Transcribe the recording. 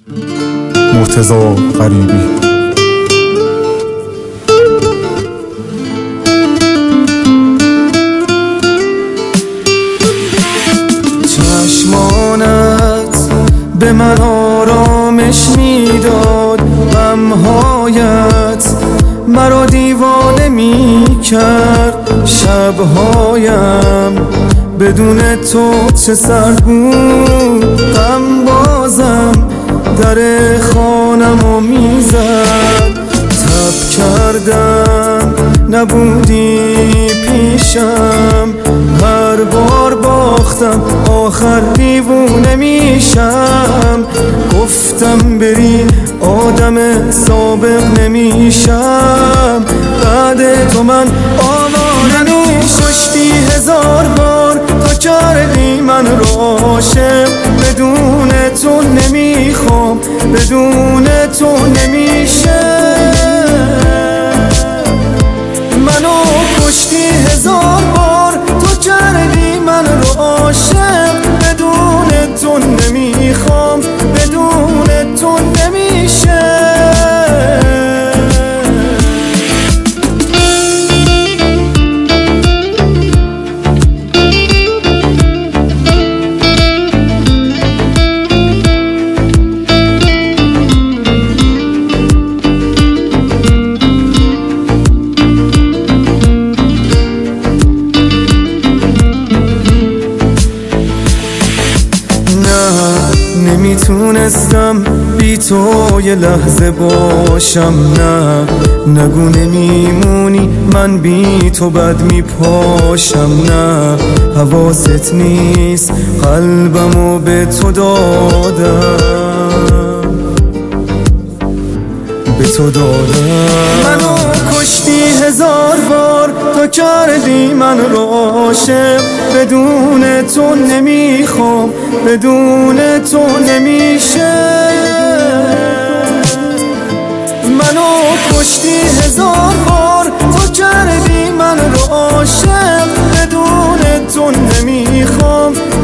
مرتضی غریبی. چشمانت به من آرامش میداد، غمهایت مرا دیوانه میکرد. شبهایم بدون تو چه سرد بود، غم بازم در خانمو میزد. تب کردم نبودی پیشم، هر بار باختم آخر دیوونه میشم. گفتم بری آدم سابق نمیشم، بعد تو من آواره کشتی 1000 بار تا کردی من رو عاشق. بدون تو نمیخوام، بدون تو نمیشه. منو کشتی 1000 بار تو کردی من رو عاشق. بدون تو نمیخوام، بدون تو نمیشه. نمیتونستم بی تو یه لحظه باشم. نه نگو نمیمونی من بی تو بد میپاشم. نه حواست نیست قلبمو به تو دادم، به تو دادم. منو کشتی 1000 بار تا کردی من رو عاشق. بدون تو نمیخوام، بدون تو نمیشه. منو کشتی 1000 بار تا کردی من رو عاشق. بدون تو نمیخوام،